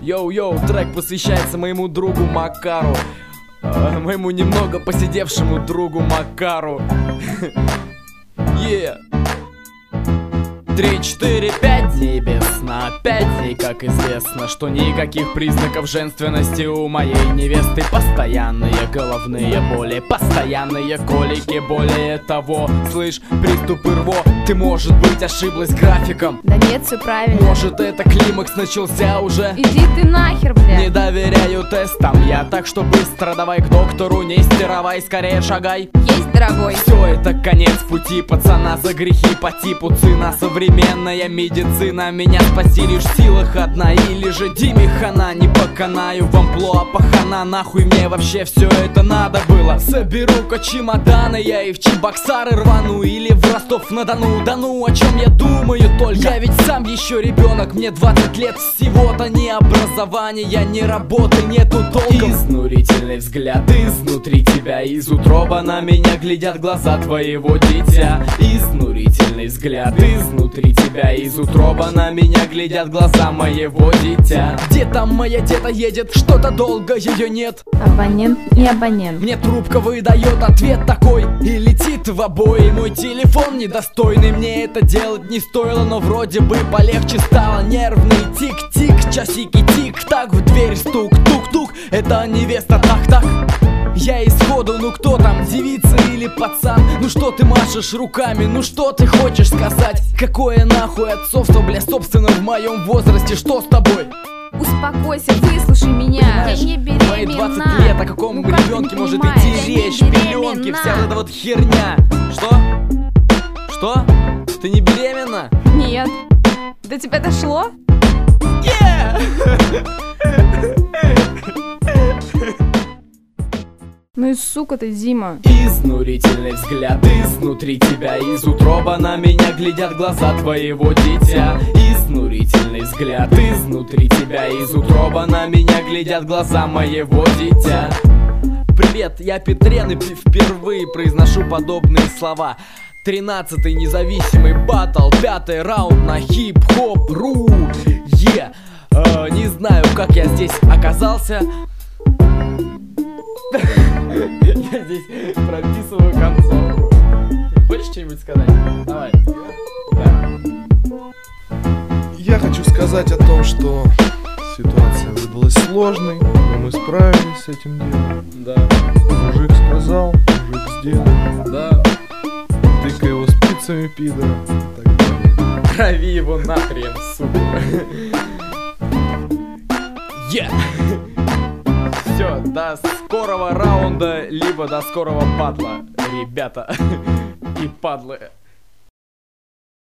Йоу-йоу, трек посвящается моему другу Макару, моему немного посидевшему другу Макару. Yeah. 3, 4, 5 дней без сна, 5 дней, как известно, что никаких признаков женственности у моей невесты. Постоянные головные боли, постоянные колики. Более того, слышь, приступы рво. Ты, может быть, ошиблась графиком? Да нет, все правильно. Может, это климакс начался уже? Иди ты нахер, блядь. Не доверяю тестам я, так что быстро давай к доктору, не стировай, скорее шагай. Есть, дорогой. Все, это конец пути пацана за грехи по типу цена. Современная медицина, меня спасти лишь в силах одна. Или же Диме хана, не поканаю в амплуа пахана. Нахуй мне вообще все это надо было? Соберу-ка чемоданы я и в Чебоксары рвану. Или в Ростов-на-Дону. Да ну, о чем я думаю только? Я ведь сам еще ребенок, мне 20 лет всего-то. Ни образования, ни работы нету толком. Изнурительный взгляд изнутри тебя, из утроба на меня глядят глаза твоего дитя. Изнурительный взгляд изнутри тебя, из утроба на меня глядят глаза моего дитя. Где там моя тета едет? Что-то долго ее нет. Абонент, не абонент. Мне трубка выдает ответ такой и летит в обои. Мой телефон недостойный, мне это делать не стоило, но вроде бы полегче стало. Нервный тик-тик, часики тик-так, в дверь стук, тук-тук. Это невеста, так-так. Я из сходу, ну кто там, девица или пацан? Ну что ты машешь руками, ну что ты хочешь сказать? Какое нахуй отцовство, бля, собственно в моем возрасте, что с тобой? Успокойся, выслушай меня. Понимаешь, Я не беременна. мои 20 лет, о каком ребенке может идти речь? Пеленки, вся вот эта вот херня. Что? Что? Ты не беременна? Нет. До тебя дошло? Ну и сука ты, Дима. Изнурительный взгляд изнутри тебя, из утроба на меня глядят глаза твоего дитя. Изнурительный взгляд изнутри тебя, из утроба на меня глядят глаза моего дитя. Привет, я Петрен и впервые произношу подобные слова. 13-й независимый баттл, 5-й раунд на хип-хоп.ру. Не знаю, как я здесь оказался. Я здесь прописываю концовку. Хочешь что-нибудь сказать? Давай. Да. Я хочу сказать о том, что ситуация выдалась сложной, но мы справились с этим делом. Да. Мужик сказал, мужик сделал. Да. Тыкай его спицами, пидора. Так далее. Трави его нахрен, сука. Все, до скорого раунда, либо до скорого батла, ребята и падлы.